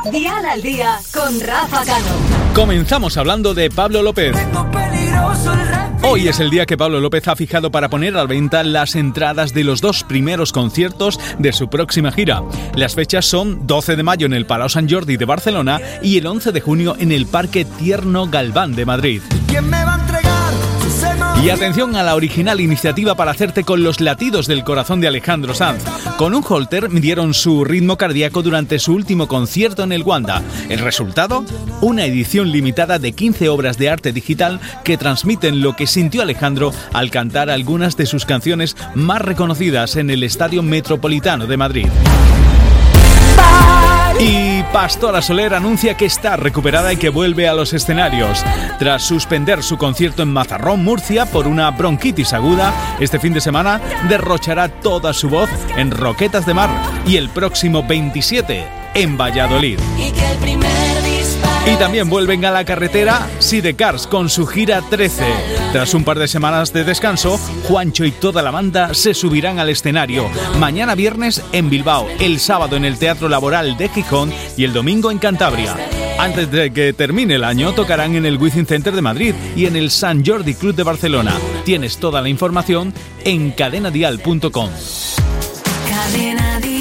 Dial al Día con Rafa Cano. Comenzamos hablando de Pablo López. Hoy es el día que Pablo López ha fijado para poner a la venta las entradas de los 2 primeros conciertos de su próxima gira. Las fechas son 12 de mayo en el Palau Sant Jordi de Barcelona y el 11 de junio en el Parque Tierno Galván de Madrid. ¿Quién me va a entregar? Y atención a la original iniciativa para hacerte con los latidos del corazón de Alejandro Sanz. Con un holter midieron su ritmo cardíaco durante su último concierto en el Wanda. ¿El resultado? Una edición limitada de 15 obras de arte digital que transmiten lo que sintió Alejandro al cantar algunas de sus canciones más reconocidas en el Estadio Metropolitano de Madrid. Y Pastora Soler anuncia que está recuperada y que vuelve a los escenarios. Tras suspender su concierto en Mazarrón, Murcia, por una bronquitis aguda, este fin de semana derrochará toda su voz en Roquetas de Mar y el próximo 27 en Valladolid. Y también vuelven a la carretera Sidecars con su gira 13. Tras un par de semanas de descanso, Juancho y toda la banda se subirán al escenario. Mañana viernes en Bilbao, el sábado en el Teatro Laboral de Gijón y el domingo en Cantabria. Antes de que termine el año, tocarán en el Wizzing Center de Madrid y en el Sant Jordi Club de Barcelona. Tienes toda la información en cadenadial.com. Cadena Dial.